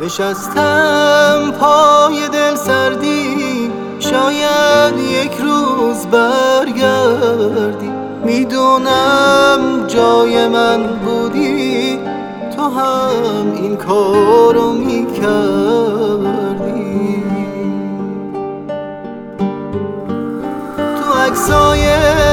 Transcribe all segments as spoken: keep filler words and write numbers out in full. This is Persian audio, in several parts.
نشستم پای دل سردی، شاید یک روز برگردی. میدونم جای من بودی تو هم این کارو میکردی. تو عکسای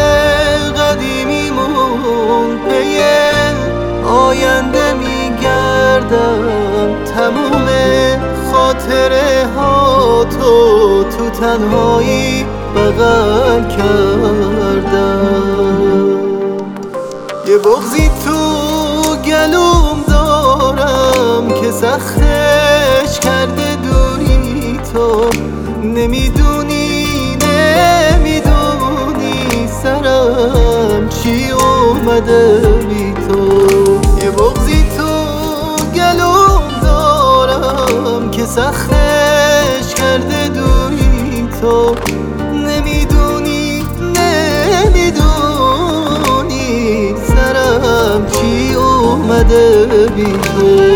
قدیمیمون پی آینده میگردم، تموم خاطره ها تو تو تنهایی بغل کردم. یه بغضی تو گلوم دارم که سختش کرده دوری تو. نمیدونی نمیدونی سرم چی اومده بی تو. یه بغضی تو گلوم دارم که سختش کرده دوری تو. نمیدونی نمیدونی سرم چی اومده بی تو.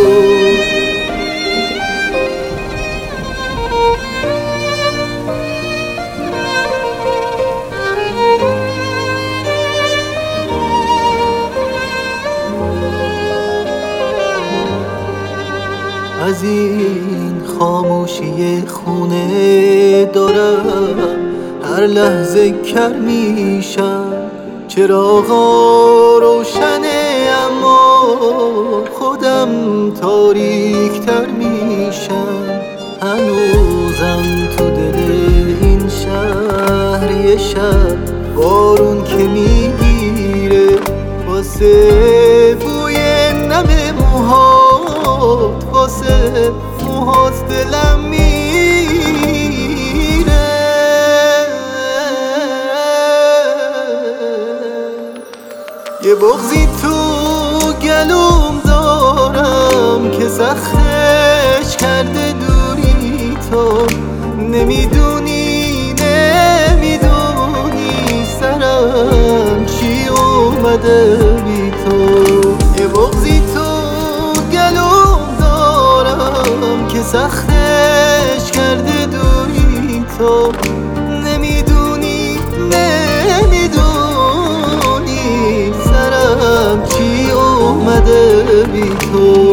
از این خاموشی خونه دارم هر لحظه کر میشم. چراغا روشنه اما خودم تاریک تر میشم. هنوزم تو دل این شهر یه شب بارون که میگیره، واسه بوی نم موهات واسه موهات دلم میره. یه بغضی تو گلوم دارم که سختش کرده دوری تو. نمیدونی نمیدونی سرم چی اومده بی تو. یه بغضی تو گلوم دارم که سختش کرده دوری تو. نمیدونی نمیدونی سرم چی اومده بی تو.